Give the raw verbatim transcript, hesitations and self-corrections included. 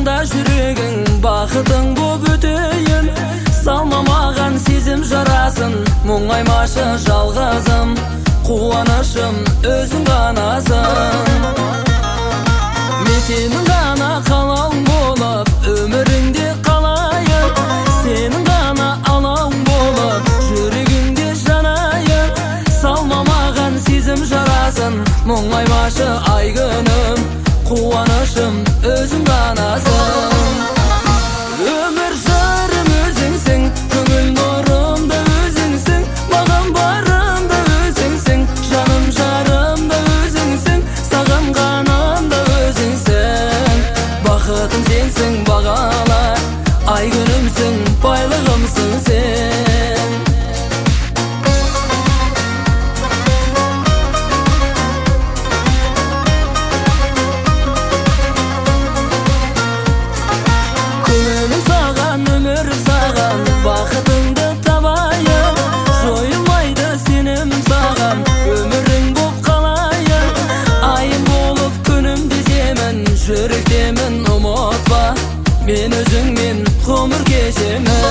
жанымда жүрегің, бақытың боп өтейін. Салма маған сезім жарасын, мұңаймашы жалғызым, қуанышым өзің ғанасың. Мен сенің ғана қалауың болып, өміріңде қалайын. Сенің ғана алауың болып, жүрегіңде жанайын. Салма маған сезім жарасын, мұңаймашы ай күнім, қуанышым өзің ғанасың. Өмір жырым өзіңсің, көңіл нұрым да өзіңсің, маған барым да өзіңсің, жаным жарым да өзіңсің, сағынғаным да өзіңсің. Бақытым сенсің бағала, ай күнімсің, байлығымсың сен. Бақытыңды табайын, жойылмайды сенім саған, өмірің боп қалайын. Айым болып күнім десемін, жүректемін, ұмытпа, мен өзіңмен ғұмыр кешемін.